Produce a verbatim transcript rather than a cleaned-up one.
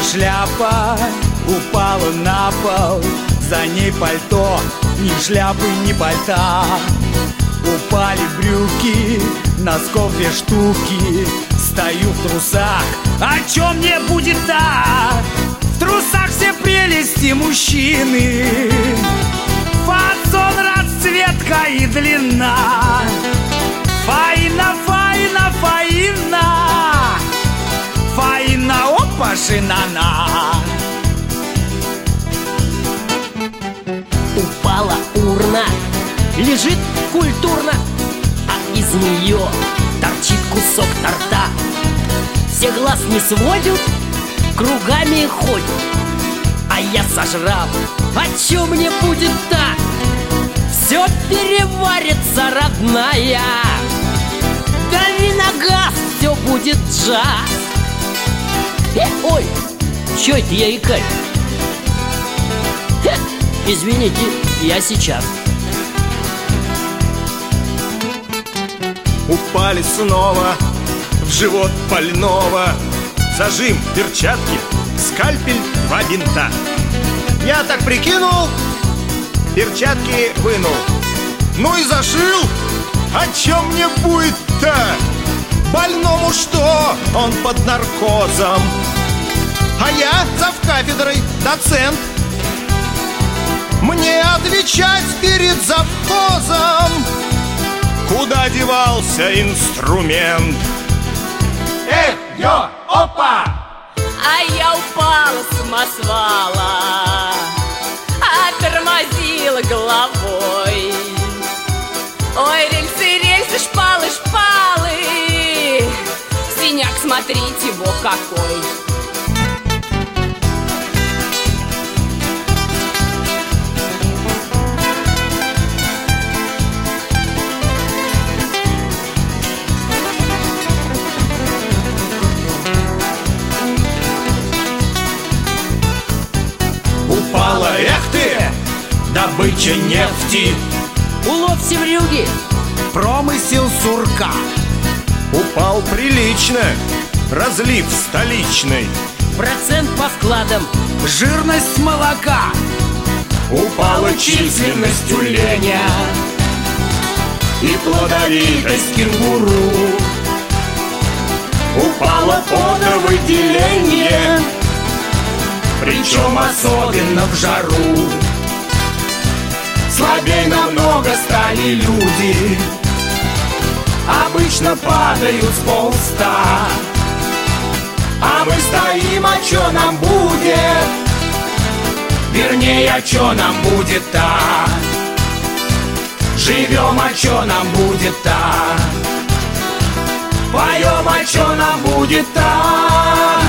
шляпа упала на пол, за ней пальто, ни шляпы, ни пальта. Упали брюки, носков две штуки. Стою в трусах, о чем мне будет так? В трусах все прелести мужчины, фасон, расцветка и длина. Фаина, фаина, фаина, фаина, опа, шинана. Упала урна, лежит культурно, а из нее торчит кусок торта. Все глаз не сводят, кругами ходят, а я сожрал, о чем мне будет так? Все переварится, родная. Дави на газ, все будет джаз. Э, ой, чё это я икаю? Э, извините, я сейчас. Упали снова в живот больного. Зажим, перчатки, скальпель, два бинта. Я так прикинул, перчатки вынул, ну и зашил. О чем мне будет-то? Больному что? Он под наркозом, а я завкафедрой доцент. Мне отвечать перед завхозом, куда девался инструмент. Эх, ё, опа! А я упала с самосвала, а тормозила головой. Ой, рельсы, рельсы, шпалы, шпалы, синяк, смотрите, во какой. Упала, эх ты, добыча нефти. Улов севрюги, Промысел сурка. Упал прилично, разлив столичный. процент по вкладам, Жирность молока. Упала численность тюленя и плодовитость кенгуру. Упало потовыделение, причем особенно в жару. Слабей намного стали люди, обычно падают с полста. А мы стоим, а чё нам будет? Вернее, а чё нам будет-то? Живем, а чё нам будет-то? Поем, а чё нам будет-то?